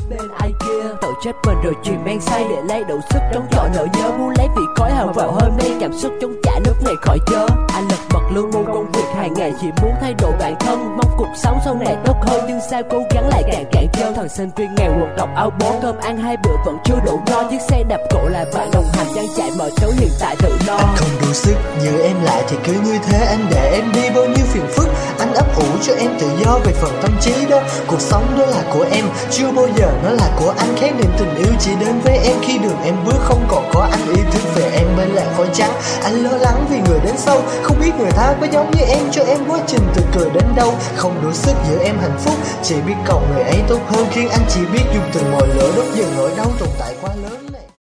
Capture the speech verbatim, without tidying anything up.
bên ai kia. Tự trách mình rồi truyền men say để lấy đủ sức chống chọi nỗi nhớ, muốn lấy vị khói hào vào hơi men cảm xúc chống trả nước này khỏi chớ. Anh lật bật lương mưu công việc hàng ngày chỉ muốn thay đổi bản thân, mong cuộc sống sau này tốt hơn nhưng sao cố gắng lại càng cạn chân. Thằng sinh viên nghèo quần độc áo bố cơm ăn hai bữa vẫn chưa đủ no, chiếc xe đạp cổ là bạn đồng hành đang chạy mở tối hiện tại tự no. Anh không đủ sức giữ em lại thì cứ như thế anh để em đi bao nhiêu phiền phức. Anh ấp ủ cho em tự do về phần tâm trí đó. Cuộc sống đó là của em, chưa bao giờ nó là của anh. Khác niềm tình yêu chỉ đến với em khi đường em bước không còn có anh. Ý thức về em bên làn khói trắng, anh lo lắng vì người đến sau. Không biết người ta có giống như em cho em quá trình từ cười đến đâu. Không đủ sức giữ em hạnh phúc, chỉ biết cầu người ấy tốt hơn. Khiến anh chỉ biết dùng từng mồi lửa đốt dần nỗi đau tồn tại quá lớn này.